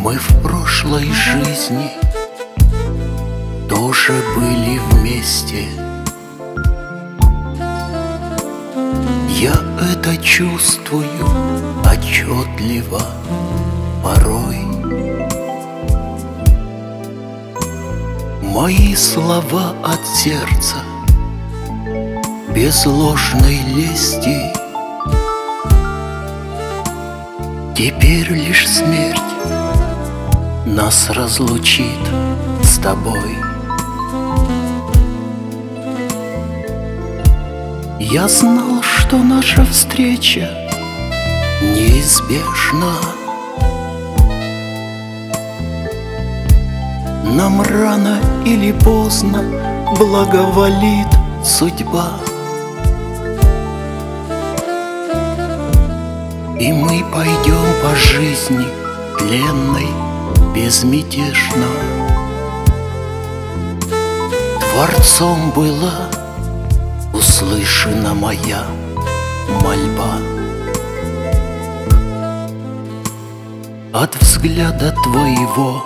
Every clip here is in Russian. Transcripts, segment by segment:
Мы в прошлой жизни тоже были вместе. Я это чувствую отчетливо порой. Мои слова от сердца, без ложной лести. Теперь лишь смерть нас разлучит с тобой. Я знал, что наша встреча неизбежна. Нам рано или поздно благоволит судьба, и мы пойдем по жизни тленной безмятежно. Творцом была услышана моя мольба. От взгляда твоего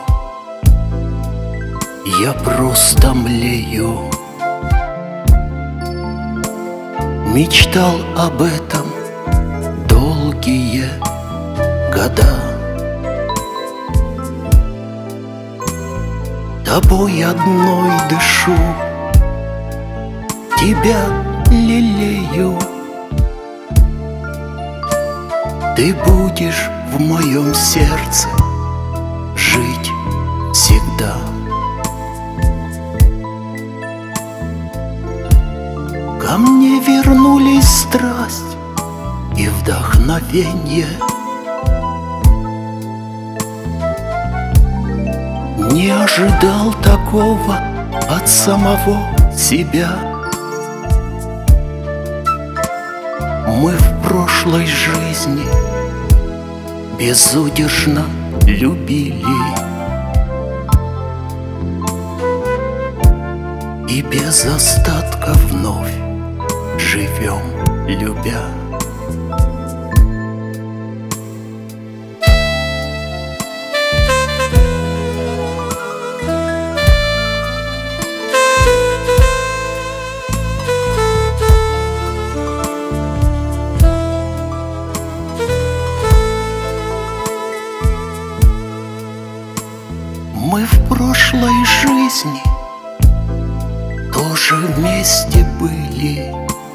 я просто млею. Мечтал об этом долгие года. Тобой одной дышу, тебя лелею. Ты будешь в моем сердце жить всегда. Ко мне вернулись страсть и вдохновенье. Не ожидал такого от самого себя. Мы в прошлой жизни безудержно любили и без остатка вновь живем, любя. Мы в прошлой жизни тоже вместе были.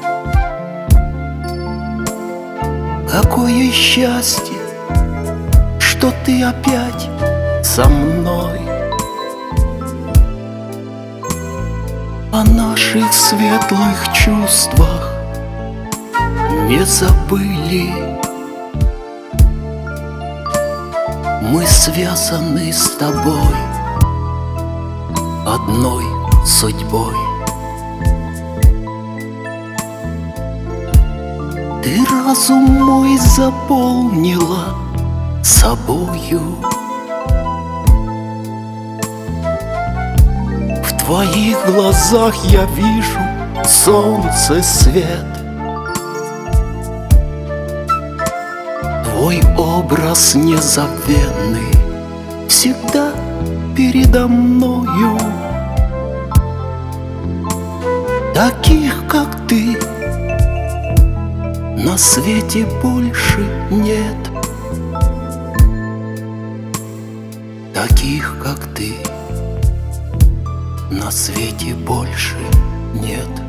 Какое счастье, что ты опять со мной. О наших светлых чувствах не забыли. Мы связаны с тобой одной судьбой. Ты разум мой заполнила собою. В твоих глазах я вижу солнце свет. Твой образ незабвенный всегда передо мною. Таких, как ты, на свете больше нет. Таких, как ты, на свете больше нет.